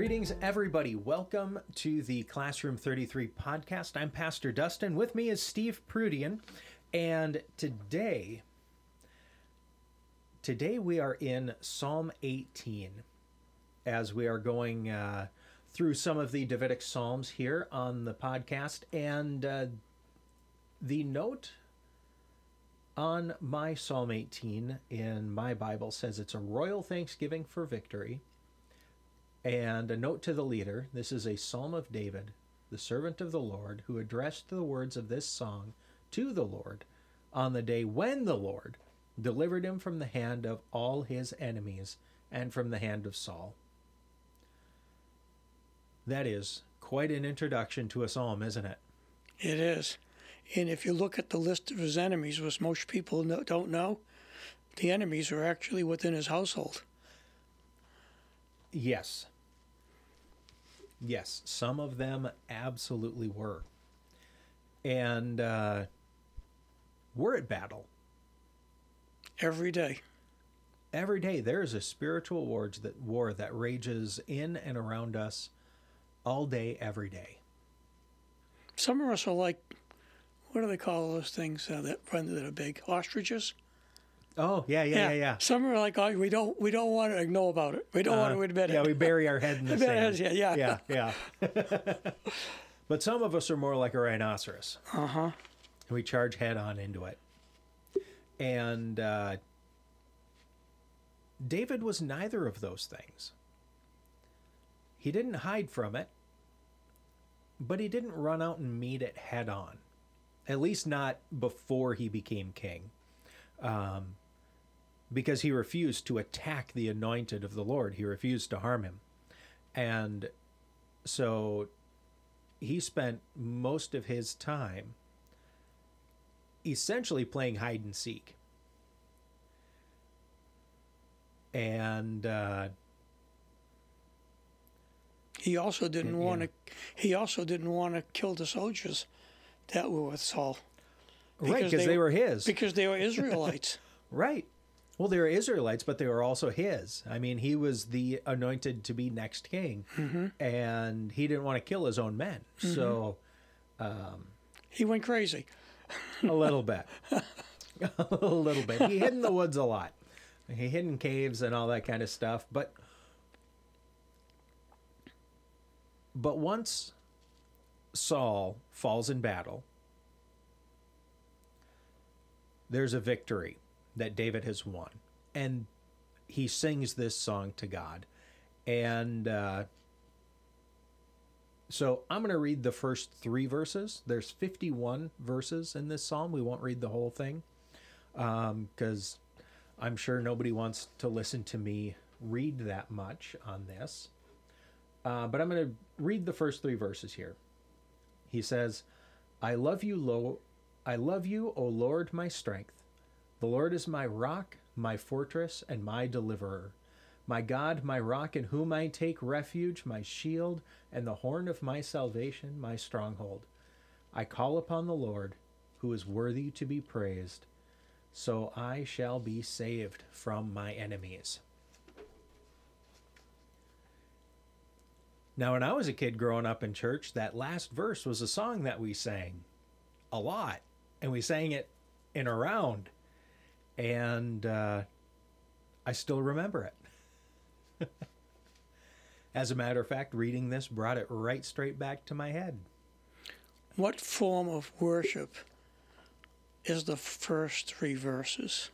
Greetings, everybody. Welcome to the Classroom 33 podcast. I'm Pastor Dustin. With me is Steve Prudian. And today we are in Psalm 18 as we are going through some of the Davidic Psalms here on the podcast. And the note on my Psalm 18 in my Bible says it's a royal thanksgiving for victory. And a note to the leader, this is a psalm of David, the servant of the Lord, who addressed the words of this song to the Lord on the day when the Lord delivered him from the hand of all his enemies and from the hand of Saul. That is quite an introduction to a psalm, isn't it? It is. And if you look at the list of his enemies, which most people don't know, the enemies are actually within his household. Yes. Yes, some of them absolutely were. And we're at battle. Every day. Every day there is a spiritual war that rages in and around us all day, every day. Some of us are like, what do they call those things that are big? Ostriches? Oh, yeah. Some are like, oh, we don't want to know about it. We don't want to admit it. Yeah, we bury our head in the sand. Yeah. But some of us are more like a rhinoceros. Uh-huh. And we charge head on into it. And David was neither of those things. He didn't hide from it, but he didn't run out and meet it head on. At least not before he became king. Because he refused to attack the anointed of the Lord. He refused to harm him. And so he spent most of his time essentially playing hide and seek. And he also didn't want to kill the soldiers that were with Saul. Right, because they were his. Because they were Israelites. Right. Well, they were Israelites, but they were also his. I mean, he was the anointed to be next king, and he didn't want to kill his own men. Mm-hmm. So he went crazy. A little bit. A little bit. He hid in the woods a lot. He hid in caves and all that kind of stuff. But once Saul falls in battle, there's a victory that David has won. And he sings this song to God. And so I'm going to read the first 3 verses. There's 51 verses in this psalm. We won't read the whole thing because I'm sure nobody wants to listen to me read that much on this. But I'm going to read the first 3 verses here. He says, I love you, O Lord, my strength. The Lord is my rock, my fortress, and my deliverer. My God, my rock in whom I take refuge, my shield, and the horn of my salvation, my stronghold. I call upon the Lord, who is worthy to be praised, so I shall be saved from my enemies. Now, when I was a kid growing up in church, that last verse was a song that we sang a lot, and we sang it in a round. And I still remember it. As a matter of fact, reading this brought it right straight back to my head. What form of worship is the first 3 verses?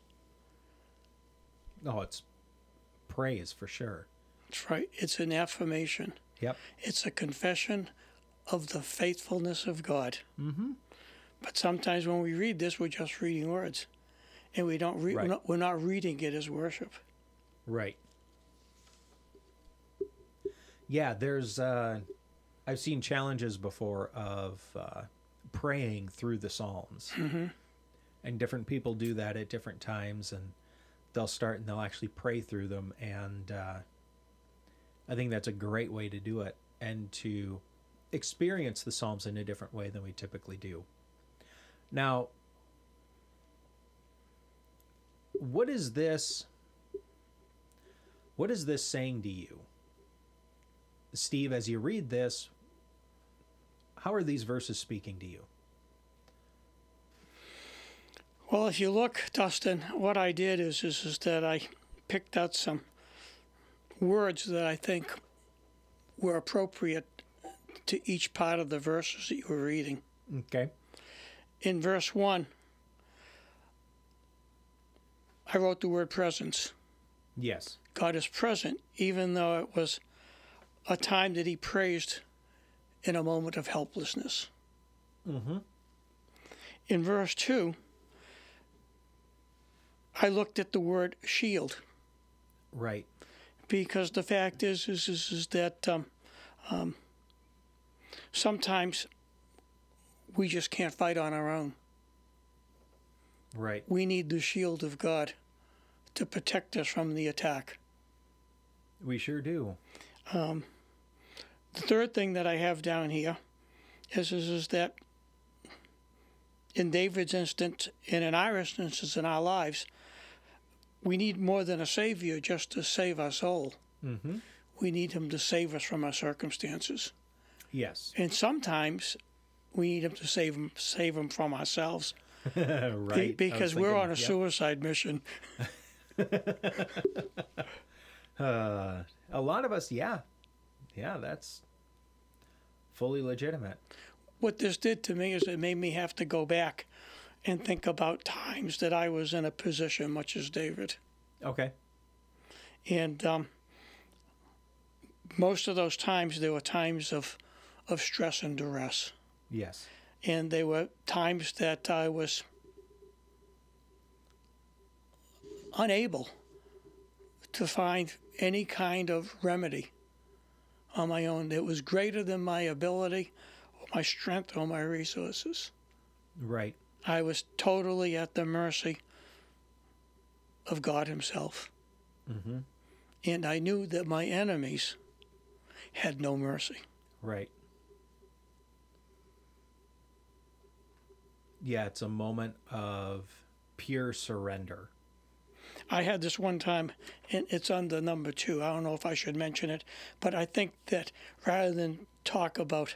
Oh, it's praise for sure. That's right. It's an affirmation. Yep. It's a confession of the faithfulness of God. Mm-hmm. But sometimes when we read this, we're just reading words. And we don't we're not reading it as worship. Right. Yeah, there's I've seen challenges before of praying through the Psalms. Mm-hmm. And different people do that at different times, and they'll start and they'll actually pray through them. And I think that's a great way to do it and to experience the Psalms in a different way than we typically do. Now, what is this saying to you? Steve, as you read this, how are these verses speaking to you? Well, if you look, Dustin, what I did is that I picked out some words that I think were appropriate to each part of the verses that you were reading. Okay. In verse 1, I wrote the word presence. Yes. God is present, even though it was a time that he praised in a moment of helplessness. Mm-hmm. In verse 2, I looked at the word shield, Right. because the fact is that sometimes we just can't fight on our own. Right. We need the shield of God to protect us from the attack. We sure do. The third thing that I have down here is that in David's instance and in our instances in our lives, we need more than a Savior just to save our soul. Mm-hmm. We need him to save us from our circumstances. Yes. And sometimes we need him to save him from ourselves. Right. Because we're on a suicide mission. A lot of us, yeah. Yeah, that's fully legitimate. What this did to me is it made me have to go back and think about times that I was in a position much as David. Okay. And most of those times, there were times of stress and duress. Yes. And they were times that I was unable to find any kind of remedy on my own that was greater than my ability, or my strength, or my resources. Right. I was totally at the mercy of God himself. Mm-hmm. And I knew that my enemies had no mercy. Right. Yeah, it's a moment of pure surrender. I had this one time, and it's under number 2. I don't know if I should mention it, but I think that rather than talk about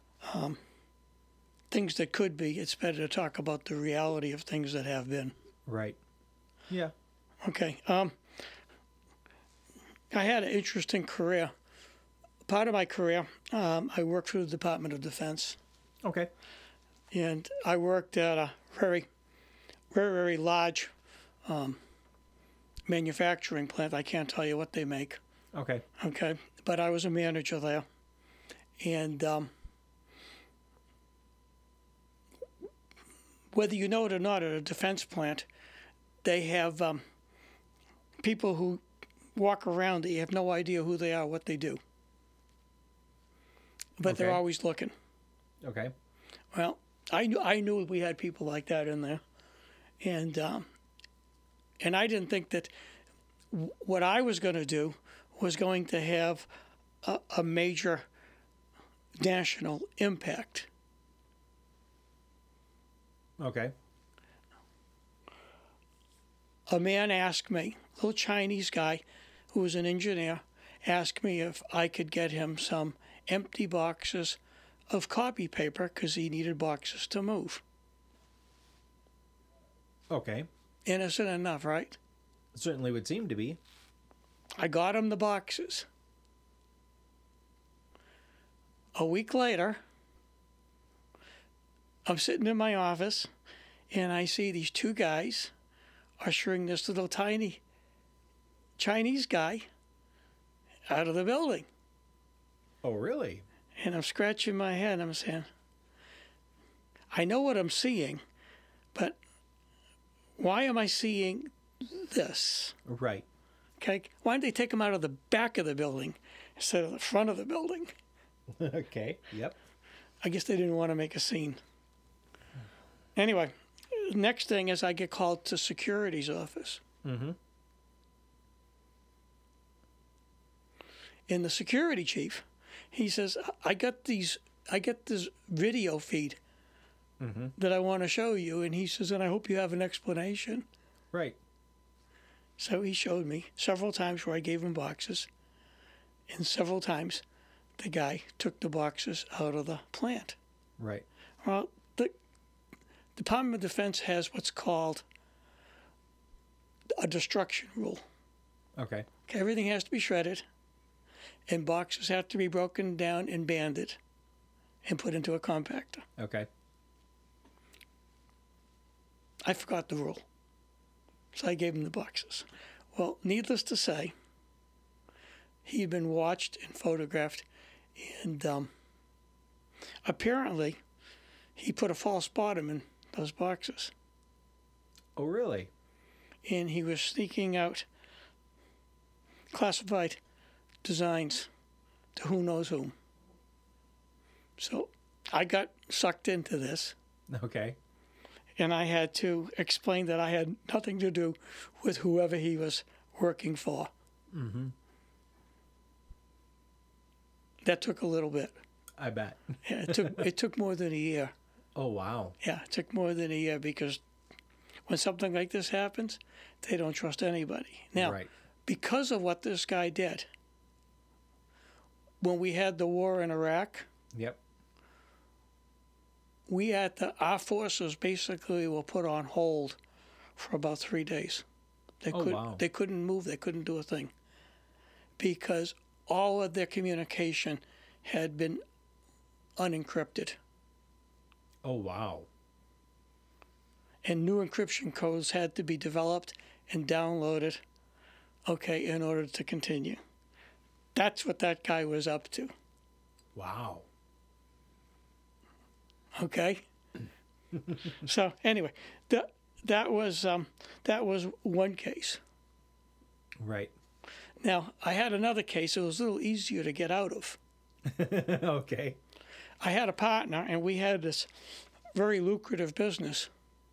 things that could be, it's better to talk about the reality of things that have been. Right. Yeah. Okay. I had an interesting career. Part of my career, I worked for the Department of Defense. Okay. And I worked at a very, very, very large manufacturing plant. I can't tell you what they make. Okay. Okay. But I was a manager there. And whether you know it or not, at a defense plant, they have people who walk around that you have no idea who they are, what they do. But they're Okay. always looking. Okay. Well, I knew we had people like that in there, and I didn't think that what I was going to do was going to have a major national impact. Okay. A man asked me, a little Chinese guy who was an engineer, asked me if I could get him some empty boxes of copy paper because he needed boxes to move. Okay. Innocent enough, right? Certainly would seem to be. I got him the boxes. A week later, I'm sitting in my office and I see these 2 guys ushering this little tiny Chinese guy out of the building. Oh, really? And I'm scratching my head. I'm saying, I know what I'm seeing, but why am I seeing this? Right. Okay, why didn't they take him out of the back of the building instead of the front of the building? Okay. Yep. I guess they didn't want to make a scene. Anyway, next thing is I get called to security's office. Mm-hmm. And the security chief, he says, I get this video feed Mm-hmm. that I want to show you. And he says, and I hope you have an explanation. Right. So he showed me several times where I gave him boxes, and several times the guy took the boxes out of the plant. Right. Well, the Department of Defense has what's called a destruction rule. Okay. Everything has to be shredded, and boxes have to be broken down and banded and put into a compactor. Okay. I forgot the rule, so I gave him the boxes. Well, needless to say, he'd been watched and photographed, and apparently he put a false bottom in those boxes. Oh, really? And he was sneaking out classified designs to who knows whom. So I got sucked into this, Okay. and I had to explain that I had nothing to do with whoever he was working for. Mm-hmm. That took a little bit. I bet. Yeah, it took more than a year. Oh, wow. Yeah, it took more than a year because when something like this happens, they don't trust anybody. Now, Right. because of what this guy did, when we had the war in Iraq, Yep. our forces basically were put on hold for about 3 days. Oh, wow. They couldn't move. They couldn't do a thing because all of their communication had been unencrypted. Oh, wow. And new encryption codes had to be developed and downloaded, okay, in order to continue. That's what that guy was up to, Wow. okay? So anyway, that was one case. Right. Now, I had another case. It was a little easier to get out of. Okay. I had a partner, and we had this very lucrative business.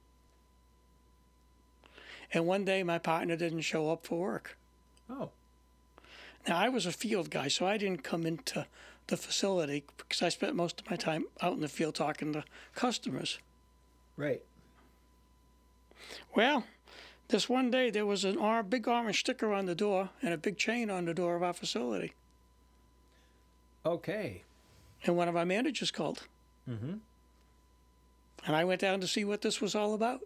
And one day, my partner didn't show up for work. Oh. Now, I was a field guy, so I didn't come into the facility because I spent most of my time out in the field talking to customers. Right. Well, this one day, there was a big orange sticker on the door and a big chain on the door of our facility. Okay. And one of our managers called. Mm-hmm. And I went down to see what this was all about.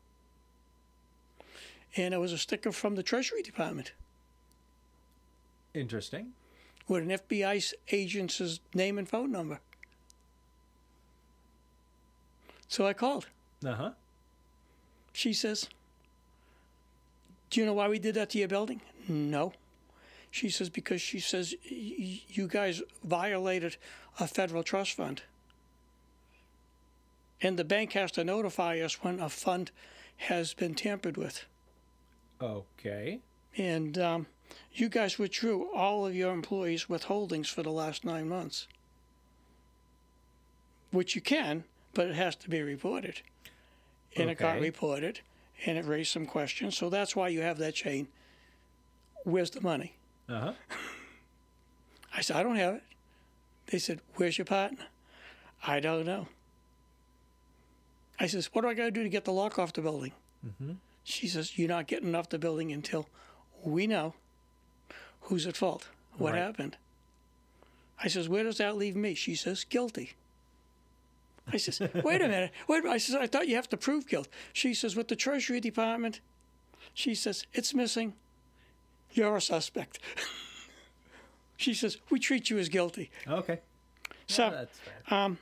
And it was a sticker from the Treasury Department Interesting. with an FBI agent's name and phone number. So I called. Uh-huh. She says, "Do you know why we did that to your building?" "No." She says, "Because," she says, "you guys violated a federal trust fund. And the bank has to notify us when a fund has been tampered with. Okay. And you guys withdrew all of your employees' withholdings for the last 9 months. Which you can, but it has to be reported." And it got Okay. reported, and it raised some questions. So that's why you have that chain. Where's the money? Uh-huh. I said, "I don't have it." They said, "Where's your partner?" "I don't know." I says, "What do I got to do to get the lock off the building?" Mm-hmm. She says, "You're not getting off the building until we know who's at fault, what Right. happened." I says, "Where does that leave me?" She says, "Guilty." I says, "Wait a minute. Wait. I says, "I thought you have to prove guilt." She says, "With the Treasury Department," she says, "it's missing. You're a suspect." She says, "We treat you as guilty." Okay. So, Yeah, that's fair.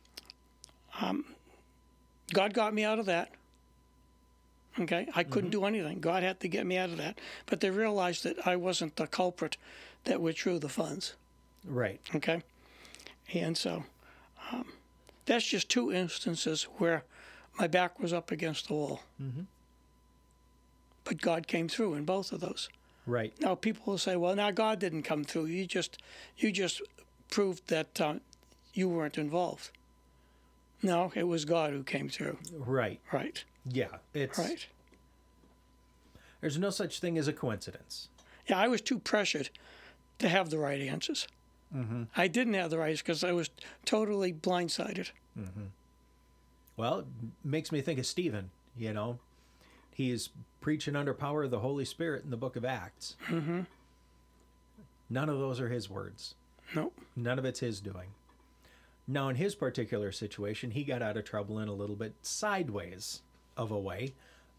God got me out of that. Okay, I couldn't do anything. God had to get me out of that. But they realized that I wasn't the culprit that withdrew the funds. Right. Okay, and so that's just 2 instances where my back was up against the wall. Mm-hmm. But God came through in both of those. Right. Now people will say, "Well, now God didn't come through. You just proved that you weren't involved." No, it was God who came through. Right. Right. Yeah. It's Right. There's no such thing as a coincidence. Yeah, I was too pressured to have the right answers. Mm-hmm. I didn't have the right answers because I was totally blindsided. Well, it makes me think of Stephen, you know. He's preaching under power of the Holy Spirit in the book of Acts. Mm-hmm. None of those are his words. Nope. None of it's his doing. Now, in his particular situation, he got out of trouble in a little bit sideways of a way.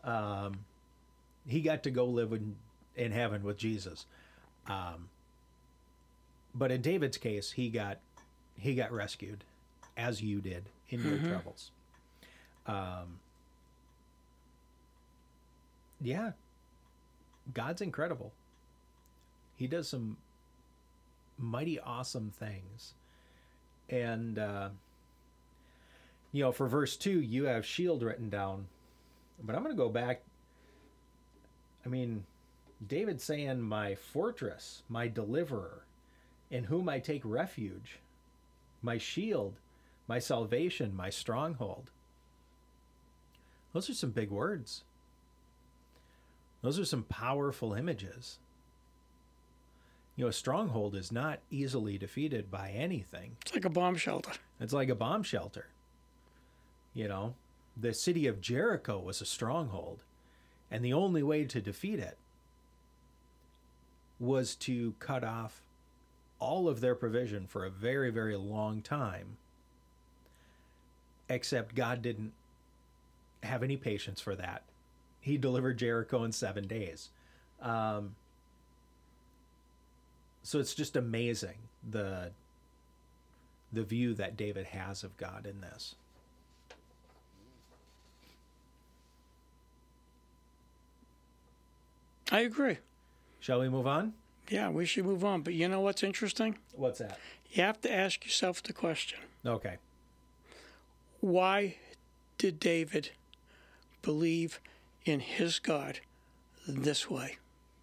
He got to go live in heaven with Jesus. But in David's case, he got rescued, as you did in your troubles. Yeah, God's incredible. He does some mighty awesome things. And, for verse 2, you have shield written down. But I'm going to go back. I mean, David's saying, my fortress, my deliverer, in whom I take refuge, my shield, my salvation, my stronghold. Those are some big words. Those are some powerful images. A stronghold is not easily defeated by anything. It's like a bomb shelter. It's like a bomb shelter. The city of Jericho was a stronghold, and the only way to defeat it was to cut off all of their provision for a very, very long time. Except God didn't have any patience for that. He delivered Jericho in 7 days. So it's just amazing the view that David has of God in this. I agree. Shall we move on? Yeah, we should move on. But you know what's interesting? What's that? You have to ask yourself the question. Okay. Why did David believe in his God this way?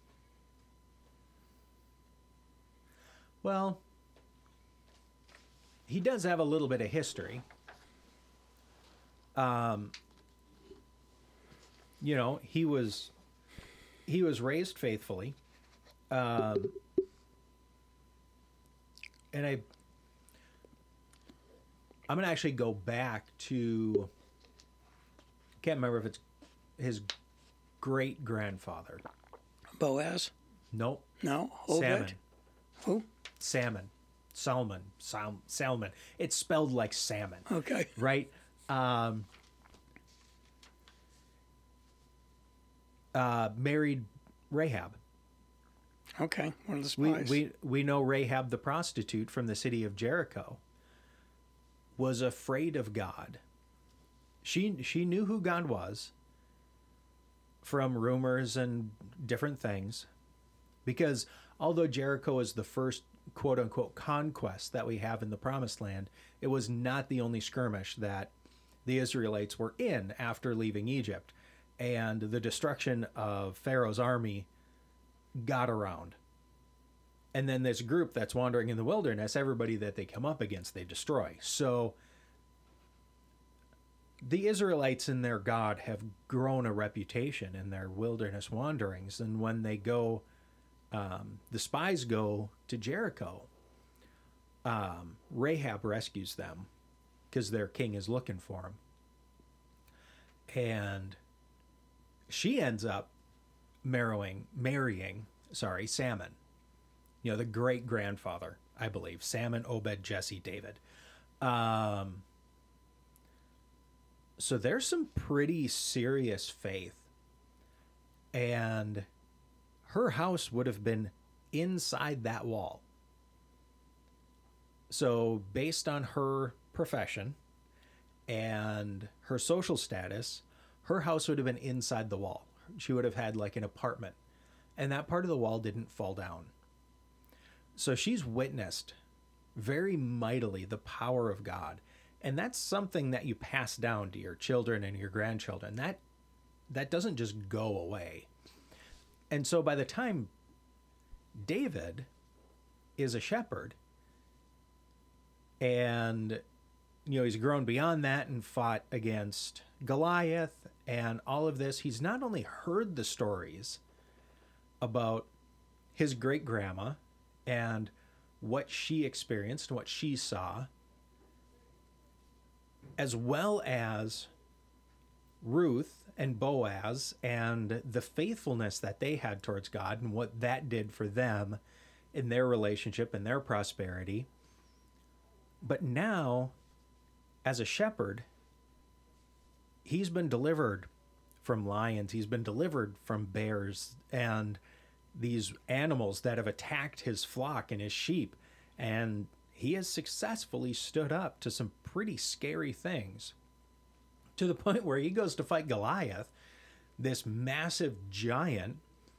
Well, he does have a little bit of history. He was raised faithfully. And I'm going to actually go back to, can't remember if it's his great-grandfather. Boaz? Nope. No? Obed? Salmon. Who? Salmon. It's spelled like salmon. Okay. Right? Married Rahab. Okay, one of the spies. We know Rahab the prostitute from the city of Jericho was afraid of God. She knew who God was from rumors and different things, because although Jericho is the first quote-unquote conquest that we have in the Promised Land, it was not the only skirmish that the Israelites were in after leaving Egypt. And the destruction of Pharaoh's army got around. And then this group that's wandering in the wilderness, everybody that they come up against, they destroy. So the Israelites and their God have grown a reputation in their wilderness wanderings. And when they go, the spies go to Jericho, Rahab rescues them because their king is looking for them. And she ends up marrying Salmon, the great grandfather, I believe. Salmon, Obed, Jesse, David. So there's some pretty serious faith. And her house would have been inside that wall. So based on her profession and her social status, her house would have been inside the wall. She would have had like an apartment, and that part of the wall didn't fall down. So she's witnessed very mightily the power of God. And that's something that you pass down to your children and your grandchildren. That doesn't just go away. And so by the time David is a shepherd, and he's grown beyond that and fought against Goliath and all of this, he's not only heard the stories about his great-grandma and what she experienced and what she saw, as well as Ruth and Boaz and the faithfulness that they had towards God and what that did for them in their relationship and their prosperity. But now, as a shepherd, he's been delivered from lions. He's been delivered from bears and these animals that have attacked his flock and his sheep. And he has successfully stood up to some pretty scary things, to the point where he goes to fight Goliath, this massive giant,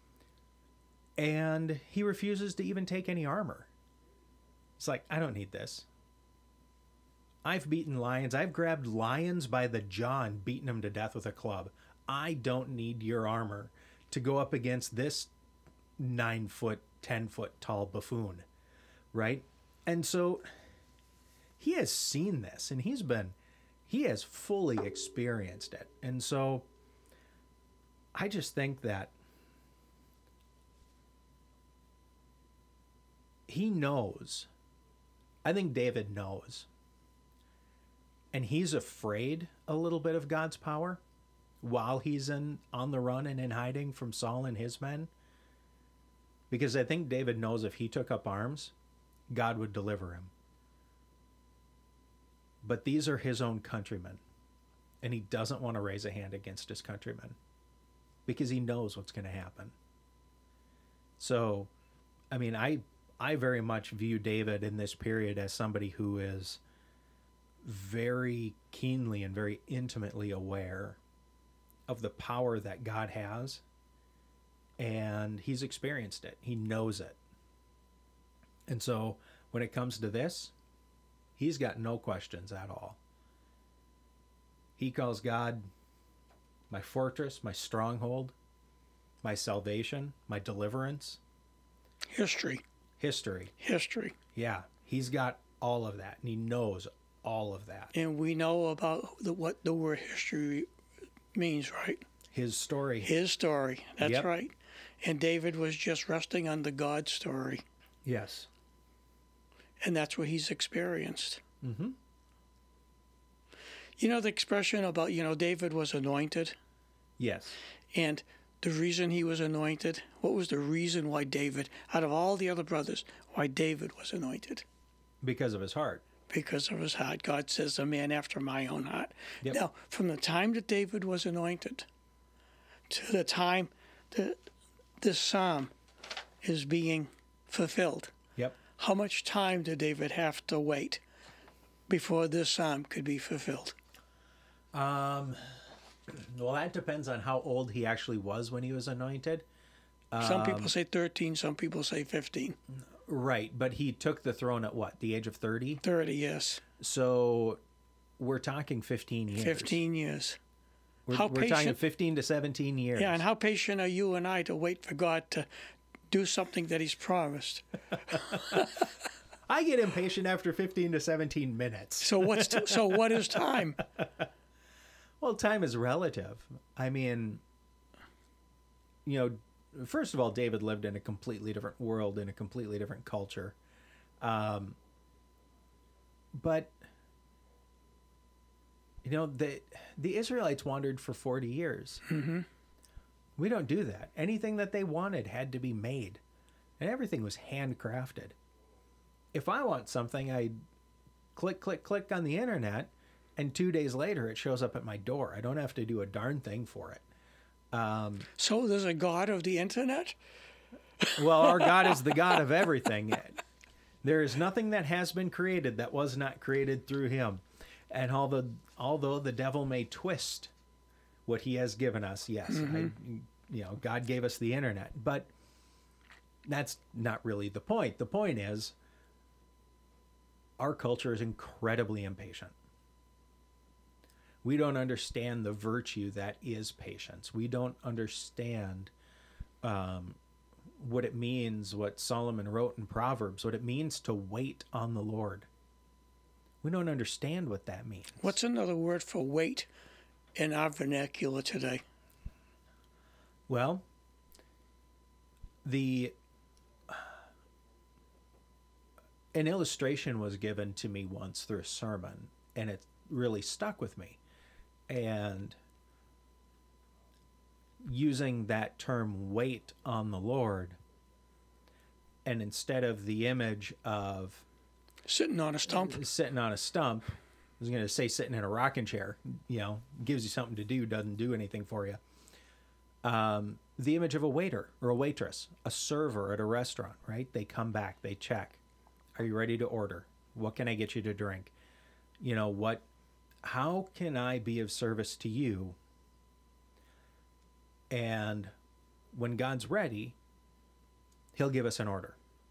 and he refuses to even take any armor. It's like, I don't need this. I've beaten lions. I've grabbed lions by the jaw and beaten them to death with a club. I don't need your armor to go up against this 9 foot, 10 foot tall buffoon, right? And so he has seen this, and he has fully experienced it. And so I just think that he knows. I think David knows. And he's afraid a little bit of God's power while he's on the run and in hiding from Saul and his men. Because I think David knows if he took up arms, God would deliver him. But these are his own countrymen. And he doesn't want to raise a hand against his countrymen because he knows what's going to happen. So, I mean, I very much view David in this period as somebody who is very keenly and very intimately aware of the power that God has, and he's experienced it. He knows it. And so when it comes to this, he's got no questions at all. He calls God my fortress, my stronghold, my salvation, my deliverance. History. Yeah, he's got all of that, and he knows all of that. And we know about what the word history means, right? His story. That's Yep. right. And David was just resting on the God story. Yes. And that's what he's experienced. Mm-hmm. You know the expression about, David was anointed? Yes. And the reason he was anointed, what was the reason why David, out of all the other brothers, why David was anointed? Because of his heart. Because of his heart. God says, a man after my own heart. Yep. Now, from the time that David was anointed to the time that this psalm is being fulfilled, Yep. how much time did David have to wait before this psalm could be fulfilled? Well, that depends on how old he actually was when he was anointed. Some people say 13, some people say 15. Right, but he took the throne at what, the age of 30? 30, yes. So we're talking 15 years. 15 years. We're talking patient- 15 to 17 years. Yeah, and how patient are you and I to wait for God to do something that he's promised? I get impatient after 15 to 17 minutes. So what is time? Well, time is relative. I mean, first of all, David lived in a completely different world, in a completely different culture. But, the Israelites wandered for 40 years. Mm-hmm. We don't do that. Anything that they wanted had to be made, and everything was handcrafted. If I want something, I click, click, click on the internet, and 2 days later it shows up at my door. I don't have to do a darn thing for it. So there's a God of the internet? Well, our God is the God of everything. There is nothing that has been created that was not created through him. And although the devil may twist what he has given us, yes, Mm-hmm. God gave us the internet, but that's not really the point. The point is, our culture is incredibly impatient. We don't understand the virtue that is patience. We don't understand what it means, what Solomon wrote in Proverbs, what it means to wait on the Lord. We don't understand what that means. What's another word for wait in our vernacular today? Well, an illustration was given to me once through a sermon, and it really stuck with me. And using that term, wait on the Lord, And instead of the image of Sitting on a stump. sitting on a stump, I was going to say sitting in a rocking chair, gives you something to do, doesn't do anything for you. The image of a waiter or a waitress, a server at a restaurant, right? They come back, they check. Are you ready to order? What can I get you to drink? How can I be of service to you? And when God's ready, he'll give us an order.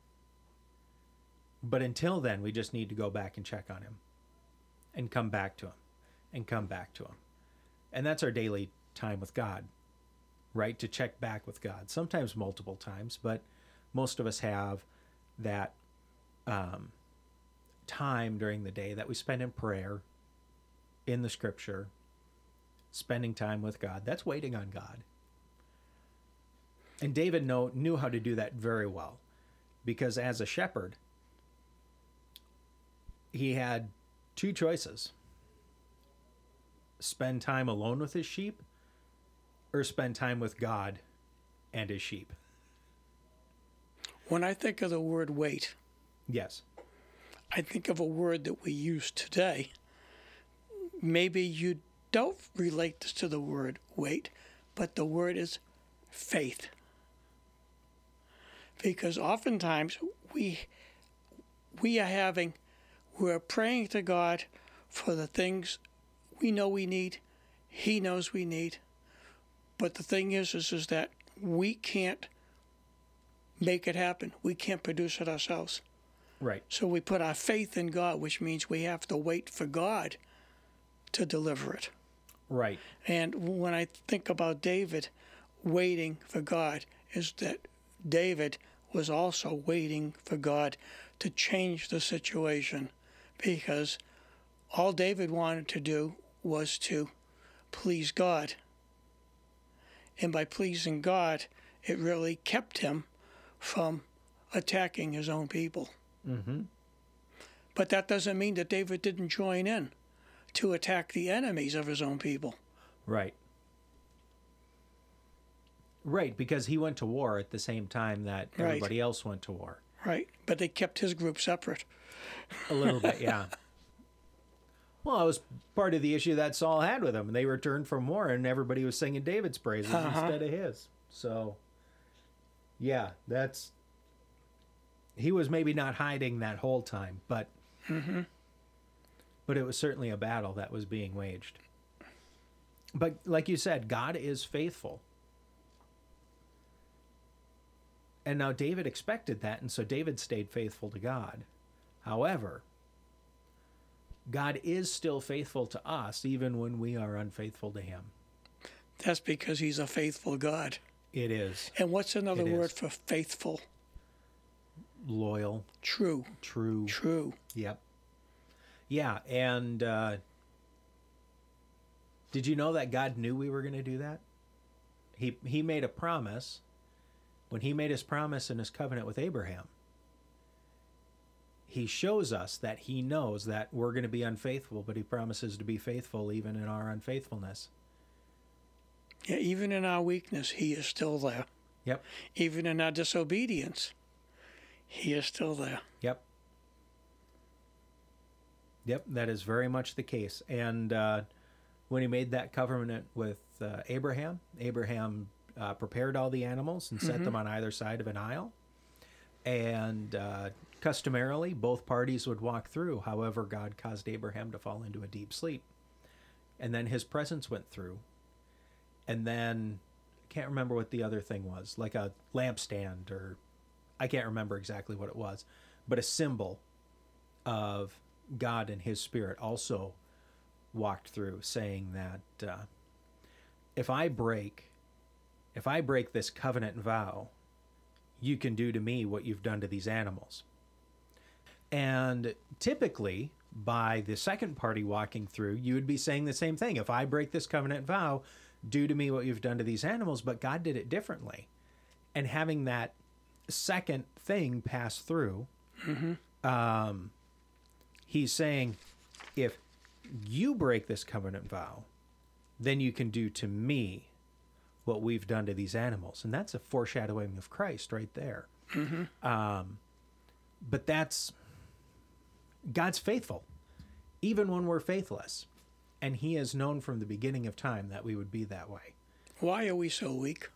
But until then, we just need to go back and check on him and come back to him and come back to him. And that's our daily time with God, right? To check back with God, sometimes multiple times, but most of us have that time during the day that we spend in prayer, in the scripture, spending time with God. That's waiting on God. And David knew how to do that very well, because as a shepherd, he had two choices: spend time alone with his sheep or spend time with God and his sheep. When I think of the word wait, Yes. I think of a word that we use today. Maybe you don't relate this to the word wait, but the word is faith. Because oftentimes we're praying to God for the things we know we need, he knows we need. But the thing is that we can't make it happen. We can't produce it ourselves. Right. So we put our faith in God, which means we have to wait for God to deliver it. Right. And when I think about David waiting for God, is that David was also waiting for God to change the situation, because all David wanted to do was to please God. And by pleasing God, it really kept him from attacking his own people. Mm-hmm. But that doesn't mean that David didn't join in to attack the enemies of his own people. Right. Right, because he went to war at the same time that everybody else went to war. Right, but they kept his group separate. A little bit, yeah. Well, it was part of the issue that Saul had with him. They returned from war, and everybody was singing David's praises instead of his. So, yeah, he was maybe not hiding that whole time, but but it was certainly a battle that was being waged. But like you said, God is faithful. And now David expected that, and so David stayed faithful to God. However, God is still faithful to us even when we are unfaithful to him. That's because he's a faithful God. It is. And what's another word for faithful? Loyal. True. True. True. Yep. Yeah, and did you know that God knew we were going to do that? He made a promise. When he made his promise in his covenant with Abraham, he shows us that he knows that we're going to be unfaithful, but he promises to be faithful even in our unfaithfulness. Yeah, even in our weakness, he is still there. Yep. Even in our disobedience, he is still there. Yep. Yep, that is very much the case. And when he made that covenant with Abraham prepared all the animals and set them on either side of an aisle. And customarily, both parties would walk through. However, God caused Abraham to fall into a deep sleep. And then his presence went through. And then, I can't remember what the other thing was, like a lampstand, or I can't remember exactly what it was, but a symbol of God and his spirit also walked through, saying that if I break this covenant vow, you can do to me what you've done to these animals. And typically, by the second party walking through, you would be saying the same thing. If I break this covenant vow, do to me what you've done to these animals. But God did it differently. And having that second thing pass through, he's saying, if you break this covenant vow, then you can do to me what we've done to these animals. And that's a foreshadowing of Christ right there. But that's God's faithful, even when we're faithless. And he has known from the beginning of time that we would be that way. Why are we so weak?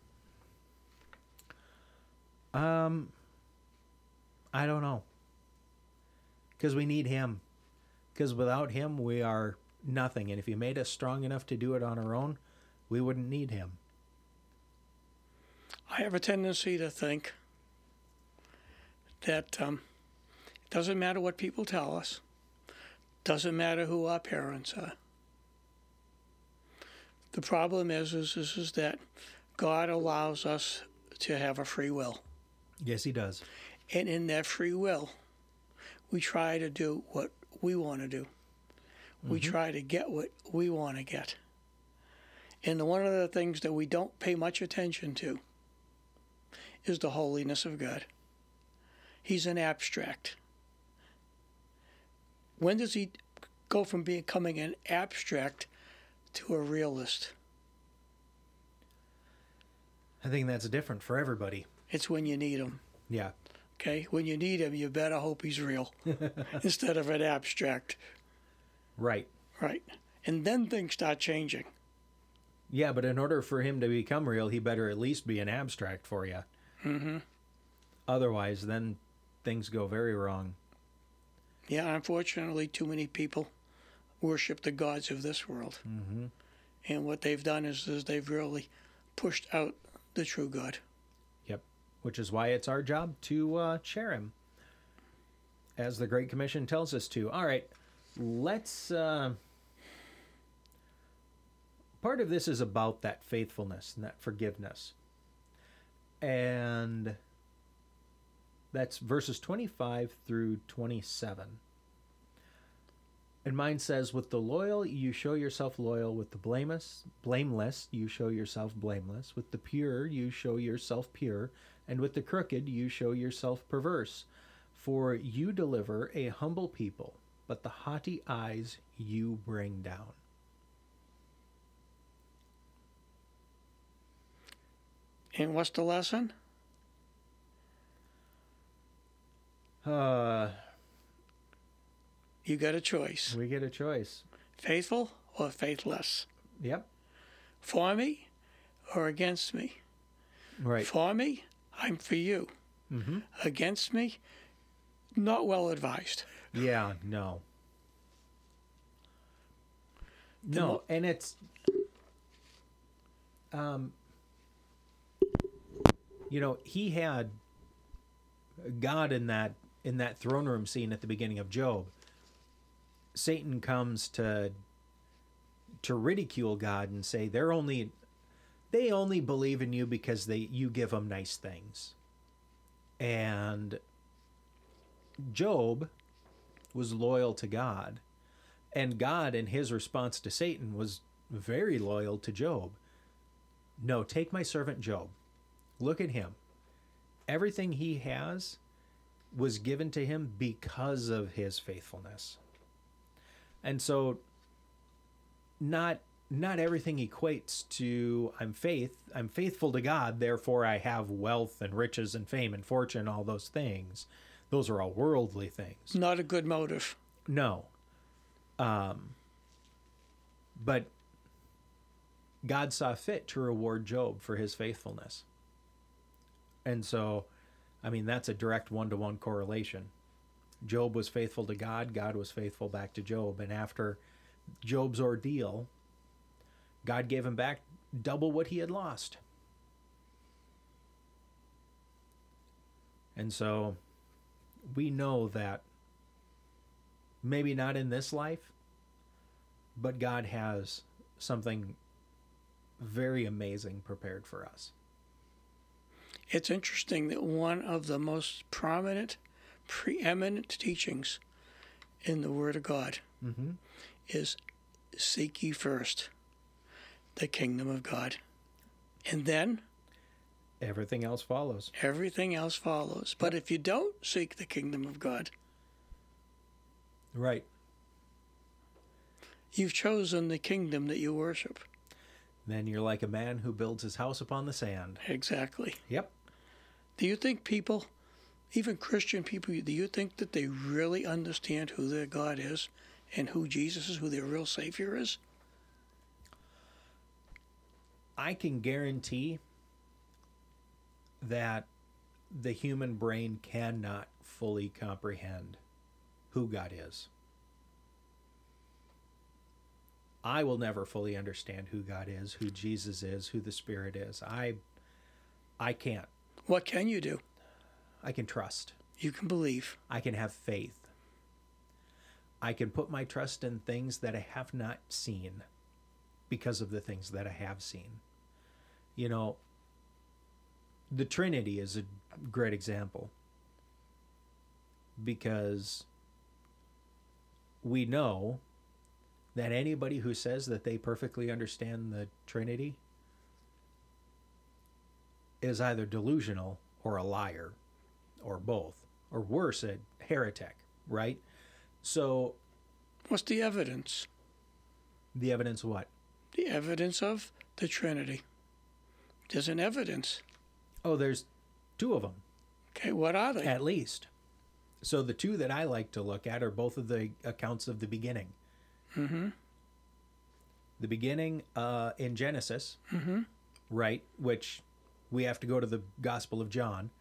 I don't know. Because we need him. Because without him, we are nothing. And if he made us strong enough to do it on our own, we wouldn't need him. I have a tendency to think that it doesn't matter what people tell us, doesn't matter who our parents are. The problem is that God allows us to have a free will. Yes, he does. And in that free will, we try to do what we want to do. We try to get what we want to get. And one of the things that we don't pay much attention to is the holiness of God. He's an abstract. When does he go from becoming an abstract to a realist? I think that's different for everybody. It's when you need him. Yeah. Okay? When you need him, you better hope he's real instead of an abstract. Right. Right. And then things start changing. Yeah, but in order for him to become real, he better at least be an abstract for you. Otherwise, then things go very wrong. Yeah, unfortunately, too many people worship the gods of this world. And what they've done is they've really pushed out the true God. Yep. Which is why it's our job to share him, as the Great Commission tells us to. All right, let's... part of this is about that faithfulness and that forgiveness. And that's verses 25 through 27. And mine says, with the loyal, you show yourself loyal. With the blameless, you show yourself blameless. With the pure, you show yourself pure. And with the crooked, you show yourself perverse. For you deliver a humble people, but the haughty eyes you bring down. And what's the lesson? You got a choice. We get a choice. Faithful or faithless? Yep. For me or against me? Right. For me, I'm for you. Against me, not well advised. Yeah, no. No, and it's... you know, he had God in that throne room scene at the beginning of Job. Satan comes to ridicule God and say they only believe in you because you give them nice things. And Job was loyal to God, and God, in his response to Satan, was very loyal to Job. No, take my servant Job. Look at him. Everything he has was given to him because of his faithfulness. And so not everything equates to I'm faithful to God, therefore I have wealth and riches and fame and fortune, all those things. Those are all worldly things. Not a good motive. No. But God saw fit to reward Job for his faithfulness. And so, I mean, that's a direct one-to-one correlation. Job was faithful to God. God was faithful back to Job. And after Job's ordeal, God gave him back double what he had lost. And so we know that maybe not in this life, but God has something very amazing prepared for us. It's interesting that one of the most prominent, preeminent teachings in the Word of God is seek ye first the kingdom of God. And then everything else follows. Everything else follows. But if you don't seek the kingdom of God, right, you've chosen the kingdom that you worship. Then you're like a man who builds his house upon the sand. Exactly. Yep. Do you think people even Christian people, do you think that they really understand who their God is and who Jesus is, who their real Savior is? I can guarantee that the human brain cannot fully comprehend who God is. I will never fully understand who God is, who Jesus is, who the Spirit is. I can't. What can you do? I can trust. You can believe. I can have faith. I can put my trust in things that I have not seen because of the things that I have seen. You know, the Trinity is a great example because we know that anybody who says that they perfectly understand the Trinity is either delusional or a liar or both, or worse, a heretic, right? So what's the evidence? The evidence what? The evidence of the Trinity. There's an evidence. Oh, there's two of them. Okay, what are they? At least. So the two that I like to look at are both of the accounts of the beginning. Mm-hmm. The beginning in Genesis, Mm-hmm. right, which we have to go to the Gospel of John.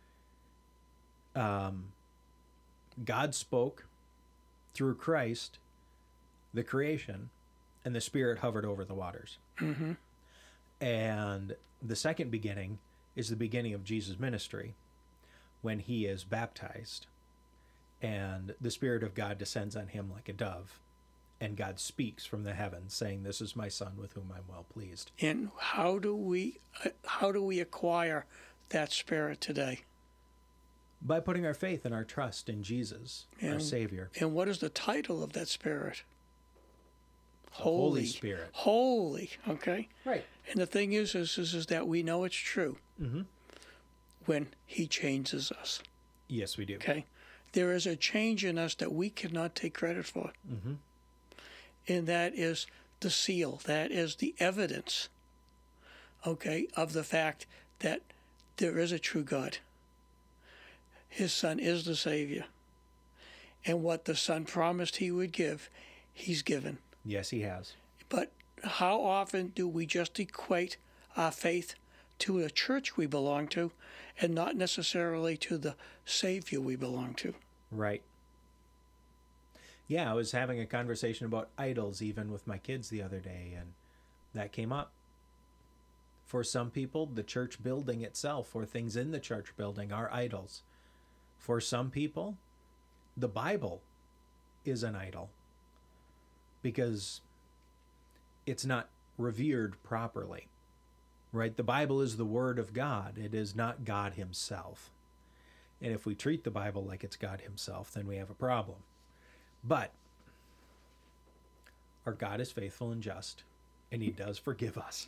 God spoke through Christ, the creation, and the Spirit hovered over the waters. Mm-hmm. And the second beginning is the beginning of Jesus' ministry when he is baptized and the Spirit of God descends on him like a dove and God speaks from the heavens saying, "This is my Son with whom I'm well pleased." And how do we acquire that Spirit today? By putting our faith and our trust in Jesus, our Savior. And what is the title of that Spirit? Holy Spirit. Holy, okay? Right. And the thing is that we know it's true Mm-hmm. when he changes us, Yes, we do. okay? There is a change in us that we cannot take credit for. Mm-hmm. And that is the seal. That is the evidence, okay, of the fact that there is a true God. His Son is the Savior. And what the Son promised he would give, he's given. Yes, he has. But how often do we just equate our faith to a church we belong to and not necessarily to the Savior we belong to? Right. Yeah, I was having a conversation about idols even with my kids the other day, and that came up. For some people, the church building itself or things in the church building are idols. For some people, the Bible is an idol because it's not revered properly, right? The Bible is the Word of God. It is not God himself. And if we treat the Bible like it's God himself, then we have a problem. But our God is faithful and just, and he does forgive us.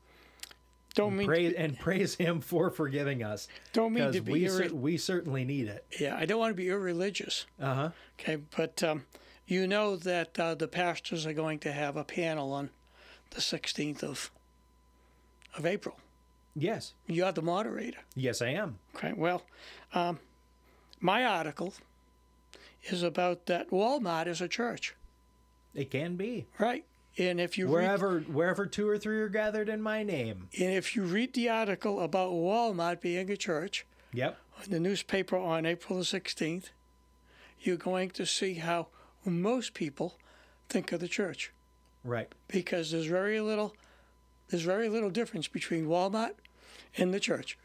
Praise him for forgiving us. Don't mean to be we certainly need it. Yeah, I don't want to be irreligious. Uh-huh. Okay, but you know that the pastors are going to have a panel on the 16th of April. Yes. You're the moderator. Yes, I am. Okay, well, my article is about that Walmart is a church. It can be. Right. And if you wherever two or three are gathered in my name. And if you read the article about Walmart being a church, yep, in the newspaper on April the 16th, you're going to see how most people think of the church. Right. Because there's very little difference between Walmart and the church.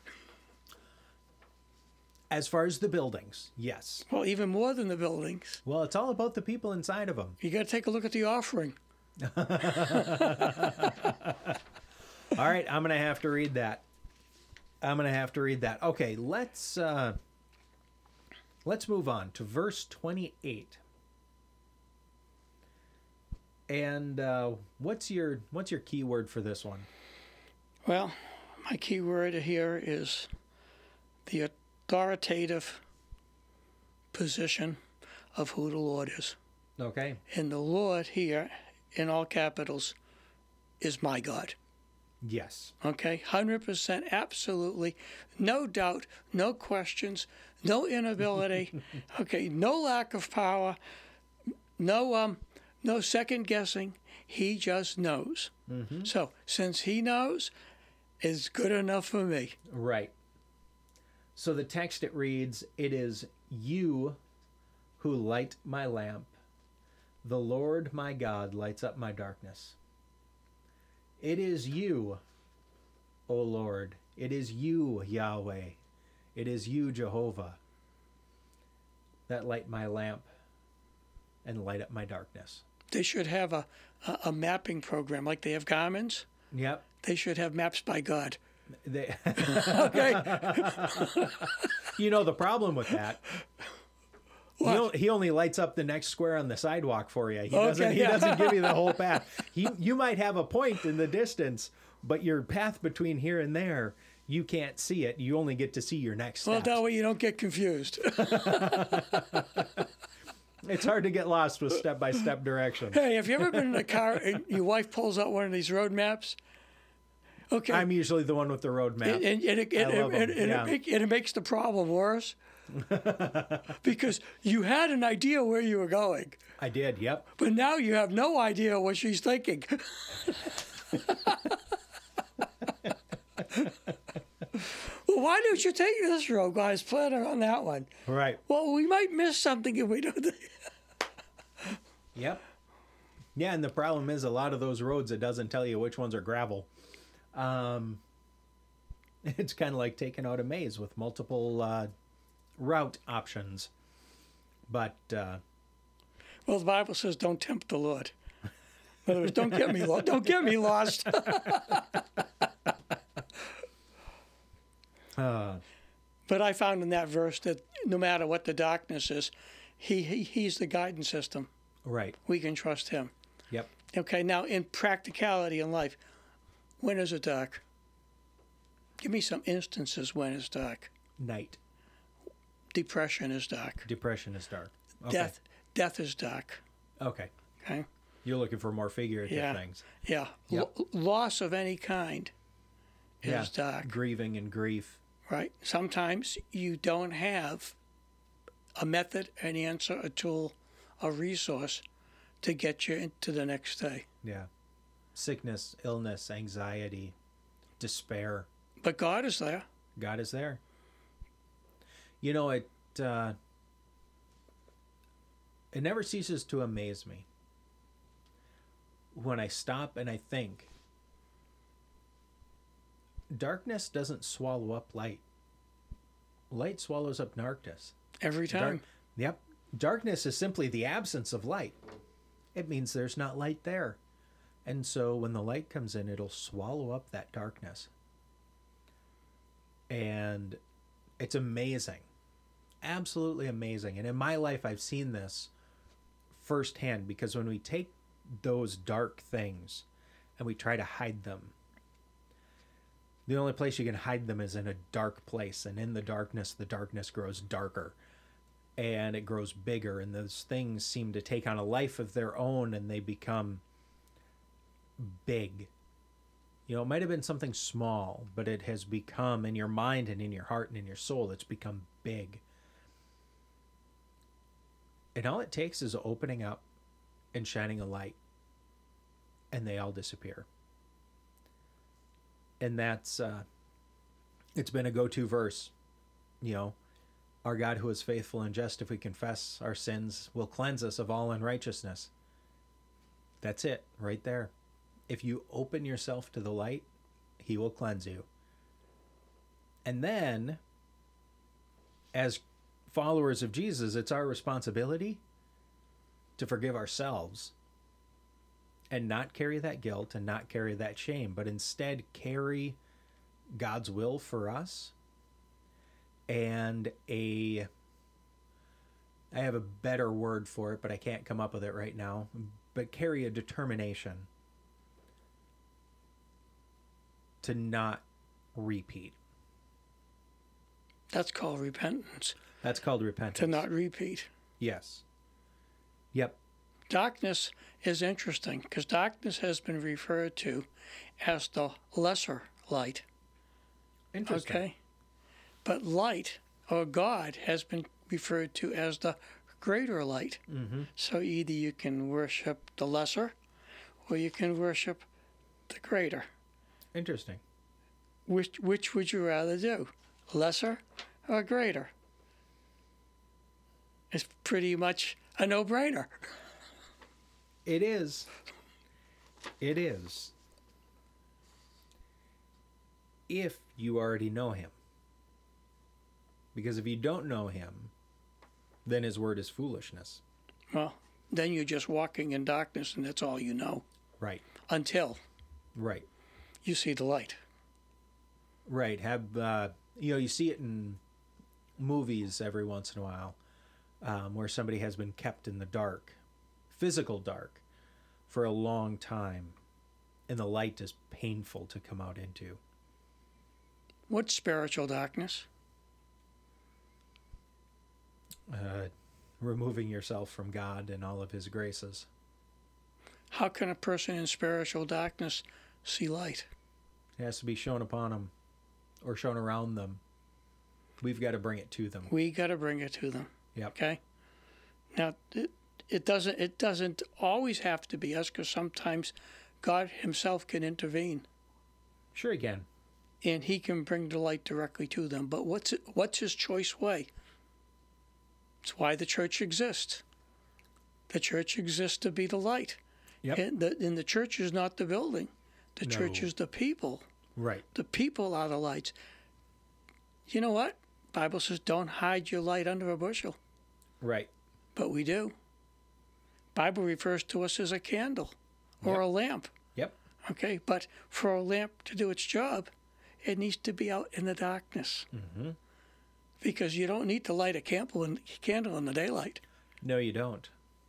As far as the buildings, yes. Well, even more than the buildings. Well, it's all about the people inside of them. You got to take a look at the offering. All right, I'm going to have to read that. Okay, let's move on to verse 28. And what's your key word for this one? Well, my key word here is the authoritative position of who the Lord is. Okay. And the Lord here, in all capitals, is my God. Yes. Okay, 100%, absolutely, no doubt, no questions, no inability, okay, no lack of power, no second guessing. He just knows. So since he knows, it's good enough for me. Right. So the text, it reads, "It is you who light my lamp. The Lord my God lights up my darkness." It is you, O Lord. It is you, Yahweh. It is you, Jehovah, that light my lamp and light up my darkness. They should have a mapping program like they have Garmin's. Yep. They should have maps by God. They, Okay. you know the problem with that. What? He only lights up the next square on the sidewalk for you. He Okay, yeah. doesn't give you the whole path. You might have a point in the distance, but your path between here and there, you can't see it. You only get to see your next Well, step. that way you don't get confused. It's hard to get lost with step-by-step directions. Hey, have you ever been in a car and your wife pulls out one of these road maps? Okay. I'm usually the one with the road map. And it makes the problem worse because you had an idea where you were going, I did, yep. but now you have no idea what she's thinking. Well, why don't you take this road, guys? Plan on that one. Right. Well, we might miss something if we don't. Yep. Yeah, and the problem is a lot of those roads, it doesn't tell you which ones are gravel. It's kind of like taking out a maze with multiple route options. But Well, the Bible says, "Don't tempt the Lord." In other words, don't get me lost. Don't get me lost. But I found in that verse that no matter what the darkness is, he's the guidance system. right. We can trust him. Yep. Okay, now in practicality in life, when is it dark? Give me some instances when it's dark. Night. Depression is dark. Depression is dark. Okay. Death is dark. Okay. Okay. You're looking for more figurative Yeah. things. Yeah. Yep. Loss of any kind is dark. Grieving and grief. Right? Sometimes you don't have a method, an answer, a tool, a resource to get you into the next day. Yeah. Sickness, illness, anxiety, despair. But God is there. God is there. You know, it never ceases to amaze me when I stop and I think, darkness doesn't swallow up light. Light swallows up darkness. Every time. Yep. Darkness is simply the absence of light. It means there's not light there. And so when the light comes in, it'll swallow up that darkness. And it's amazing. Absolutely amazing. And in my life, I've seen this firsthand, because when we take those dark things and we try to hide them, the only place you can hide them is in a dark place. And in the darkness grows darker and it grows bigger. And those things seem to take on a life of their own and they become big. You know, it might have been something small, but it has become, in your mind and in your heart and in your soul, it's become big. And all it takes is opening up and shining a light, and they all disappear. And that's, it's been a go-to verse. You know, our God who is faithful and just, if we confess our sins, will cleanse us of all unrighteousness. That's it, right there. If you open yourself to the light, he will cleanse you. And then, as followers of Jesus, it's our responsibility to forgive ourselves and not carry that guilt and not carry that shame, but instead carry God's will for us and I have a better word for it, but I can't come up with it right now, but carry a determination to not repeat. That's called repentance. That's called repentance. To not repeat. Yes. Yep. Darkness is interesting because darkness has been referred to as the lesser light. Interesting. Okay? But light, or God has been referred to as the greater light. Mm-hmm. So either you can worship the lesser or you can worship the greater. Interesting. Which would you rather do, lesser or greater? It's pretty much a no-brainer. It is. It is. If you already know him. Because if you don't know him, then his word is foolishness. Well, then you're just walking in darkness and that's all you know. Right. Until Right. you see the light. Right. You see it in movies every once in a while, where somebody has been kept in the dark, physical dark, for a long time, and the light is painful to come out into. What's spiritual darkness? Removing yourself from God and all of his graces. How can a person in spiritual darkness see light? It has to be shown upon them or shown around them. We've got to bring it to them. We got to bring it to them. Yep. Okay. Now, it doesn't always have to be us, because sometimes God Himself can intervene, Sure he can. and He can bring the light directly to them. But what's His choice way? It's why the church exists. The church exists to be the light. Yep. And the church is not the building. The church No. is the people. Right. The people are the lights. You know what? Bible says, don't hide your light under a bushel. Right. But we do. Bible refers to us as a candle or Yep. a lamp. Yep. Okay? But for a lamp to do its job, it needs to be out in the darkness. Mm-hmm. Because you don't need to light a candle in the daylight. No, you don't.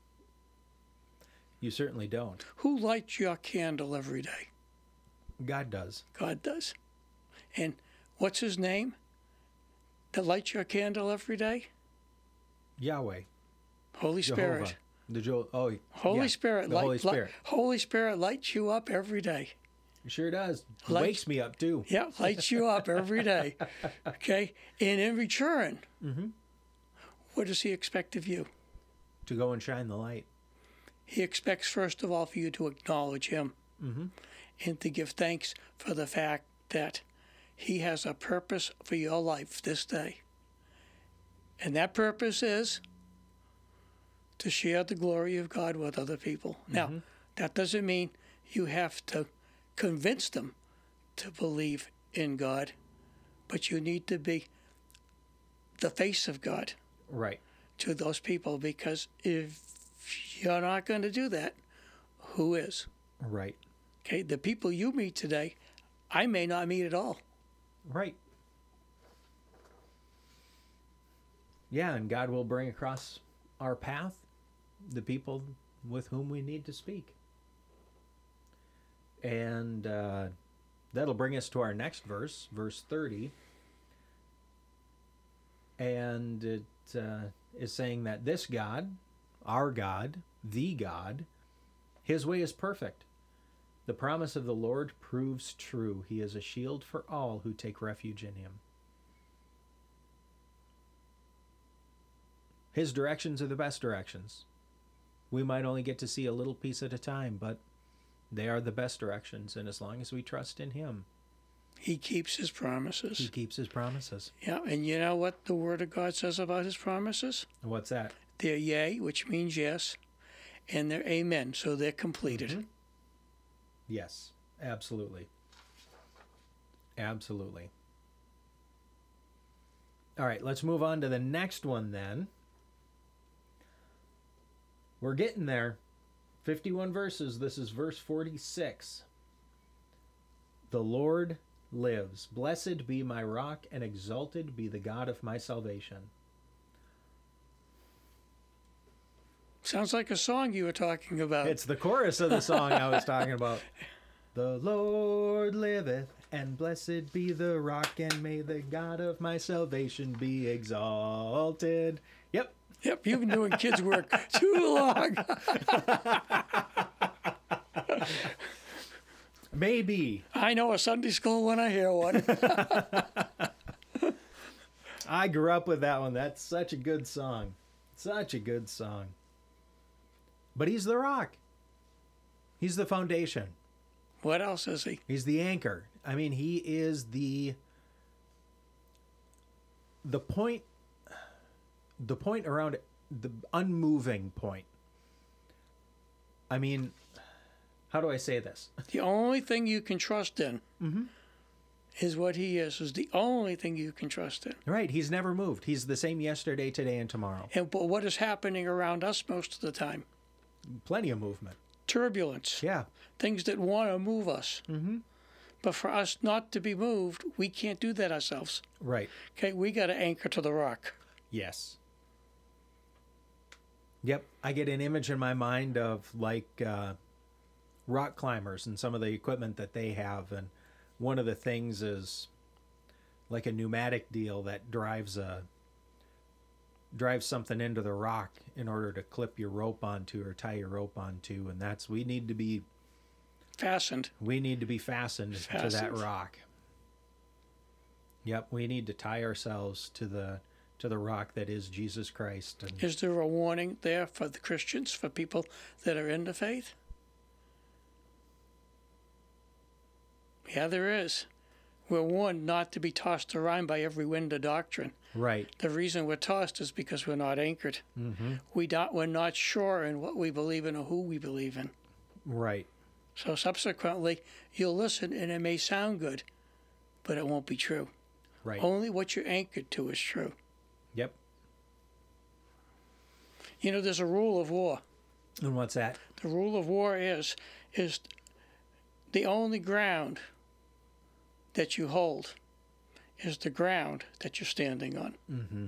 You certainly don't. Who lights your candle every day? God does. God does. And what's His name that lights your candle every day? Yahweh. Holy Spirit. Jehovah. Holy Spirit. Holy Spirit. Holy Spirit lights you up every day. It sure does. Lights- Wakes me up too. Yeah, lights you up every day. Okay? And in return, Mm-hmm. what does He expect of you? To go and shine the light. He expects, first of all, for you to acknowledge Him Mm-hmm. and to give thanks for the fact that He has a purpose for your life this day. And that purpose is to share the glory of God with other people. Now, that doesn't mean you have to convince them to believe in God, but you need to be the face of God Right. to those people, because if you're not going to do that, who is? Right. Okay, the people you meet today, I may not meet at all. Right. Yeah, and God will bring across our path the people with whom we need to speak. And that'll bring us to our next verse, verse 30. And it is saying that this God, our God, the God, His way is perfect. The promise of the Lord proves true. He is a shield for all who take refuge in Him. His directions are the best directions. We might only get to see a little piece at a time, but they are the best directions. And as long as we trust in Him, He keeps His promises. He keeps His promises. Yeah, and you know what the Word of God says about His promises? What's that? They're yea, which means yes, and they're amen, so they're completed. Mhm. Yes, absolutely. Absolutely. All right, let's move on to the next one then. We're getting there. 51 verses. This is verse 46. The Lord lives. Blessed be my rock, and exalted be the God of my salvation. Sounds like a song you were talking about. It's the chorus of the song I was talking about. The Lord liveth, and blessed be the rock, and may the God of my salvation be exalted. Yep. Yep, you've been doing kids' work too long. Maybe. I know a Sunday school when I hear one. I grew up with that one. That's such a good song. Such a good song. But he's the rock. He's the foundation. What else is he? He's the anchor. I mean, he is the point around the unmoving point. I mean, how do I say this? The only thing you can trust in is what he is the only thing you can trust in. Right. He's never moved. He's the same yesterday, today, and tomorrow. But what is happening around us most of the time? Plenty of movement. Turbulence. Yeah. Things that want to move us. Mm-hmm. But for us not to be moved, we can't do that ourselves. Right. Okay, we got to anchor to the rock. Yes. Yep. I get an image in my mind of like rock climbers and some of the equipment that they have. And one of the things is like a pneumatic deal that drives something into the rock in order to clip your rope onto or tie your rope onto. And we need to be fastened. We need to be fastened to that rock. Yep. We need to tie ourselves to the rock that is Jesus Christ. And is there a warning there for the Christians, for people that are in the faith? Yeah, there is. We're warned not to be tossed around by every wind of doctrine. Right. The reason we're tossed is because we're not anchored. Mm-hmm. We're not sure in what we believe in or who we believe in. Right. So subsequently, you'll listen and it may sound good, but it won't be true. Right. Only what you're anchored to is true. Yep. You know, there's a rule of war. And what's that? The rule of war is the only ground that you hold is the ground that you're standing on. Mm-hmm.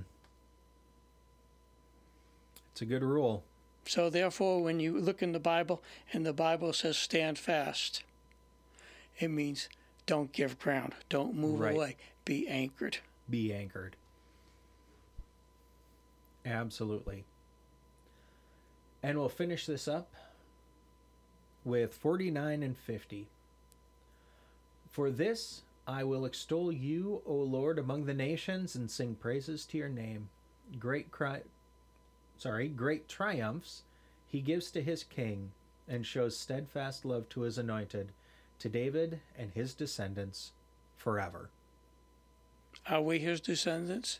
It's a good rule. So therefore, when you look in the Bible and the Bible says stand fast, it means don't give ground. Don't move away. Be anchored. Be anchored. Absolutely. And we'll finish this up with 49 and 50. For this I will extol you, O Lord, among the nations, and sing praises to your name. Great triumphs he gives to his king, and shows steadfast love to his anointed, to David and his descendants forever. Are we his descendants?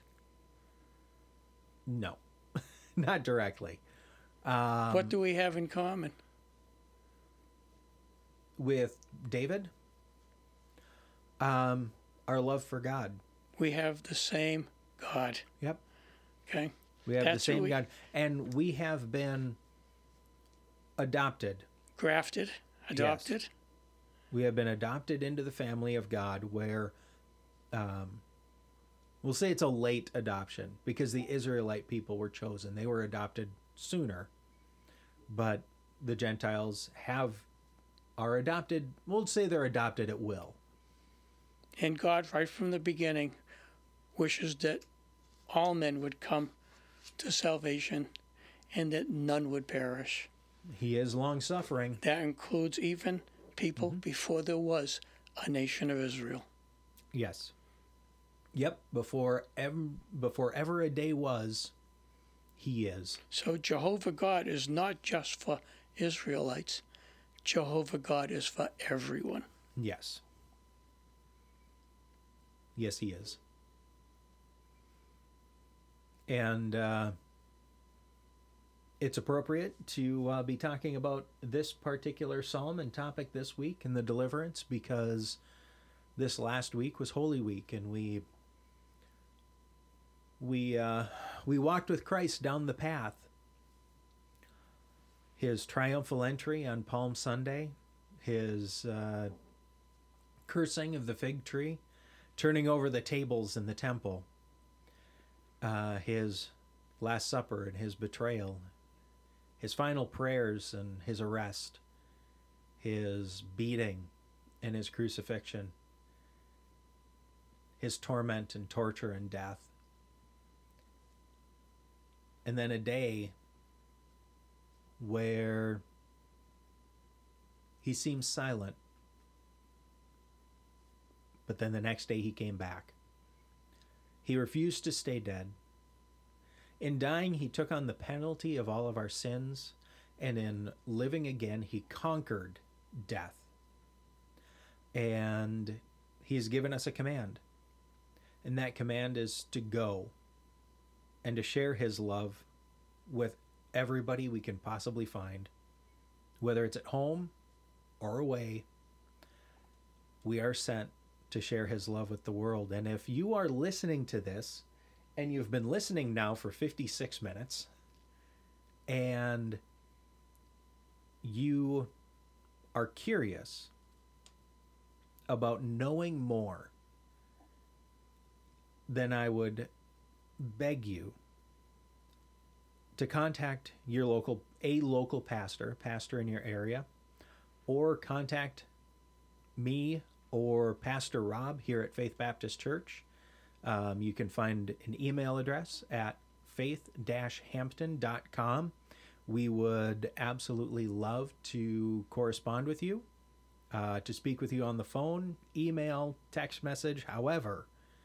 No, not directly. What do we have in common? With David? Our love for God. We have the same God. Yep. Okay. We have the same God. And we have been adopted. Grafted. Adopted. Yes. We have been adopted into the family of God where, we'll say it's a late adoption because the Israelite people were chosen. They were adopted sooner. But the Gentiles are adopted, we'll say they're adopted at will. And God, right from the beginning, wishes that all men would come to salvation and that none would perish. He is long-suffering. That includes even people before there was a nation of Israel. Yes. Yep. Before ever a day was, he is. So Jehovah God is not just for Israelites. Jehovah God is for everyone. Yes. Yes, he is. And it's appropriate to be talking about this particular psalm and topic this week in the deliverance because this last week was Holy Week, and we walked with Christ down the path. His triumphal entry on Palm Sunday, his cursing of the fig tree, turning over the tables in the temple, his Last Supper and his betrayal, his final prayers and his arrest, his beating and his crucifixion, his torment and torture and death. And then a day where he seems silent, but then the next day he came back. He refused to stay dead. In dying, he took on the penalty of all of our sins, and in living again, he conquered death. And he's given us a command. And that command is to go and to share his love with everybody we can possibly find. Whether it's at home or away, we are sent to share his love with the world. And if you are listening to this, and you've been listening now for 56 minutes, and you are curious about knowing more, then I would beg you to contact your local pastor in your area, or contact me or Pastor Rob here at Faith Baptist Church. You can find an email address at faith-hampton.com. We would absolutely love to correspond with you, to speak with you on the phone, email, text message, however,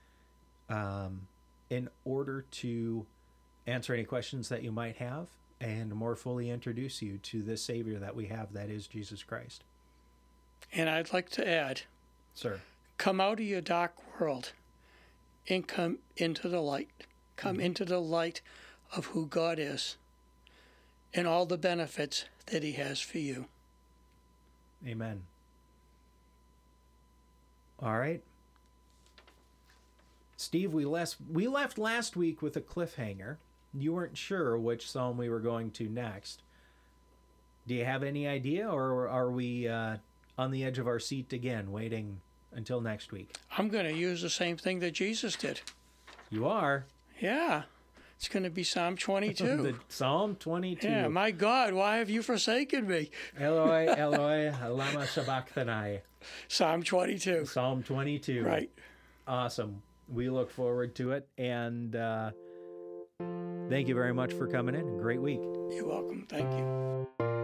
in order to answer any questions that you might have and more fully introduce you to the Savior that we have, that is Jesus Christ. And I'd like to add, Sir, come out of your dark world and come into the light. Come into the light of who God is and all the benefits that he has for you. Amen. All right. Steve, we left last week with a cliffhanger. You weren't sure which psalm we were going to next. Do you have any idea, or are we on the edge of our seat again, waiting until next week? I'm going to use the same thing that Jesus did. You are? Yeah. It's going to be Psalm 22. The Psalm 22. Yeah, my God, why have you forsaken me? Eloi, Eloi, lama sabachthani. Psalm 22. Psalm 22. Right. Awesome. We look forward to it, and thank you very much for coming in. Great week. You're welcome. Thank you.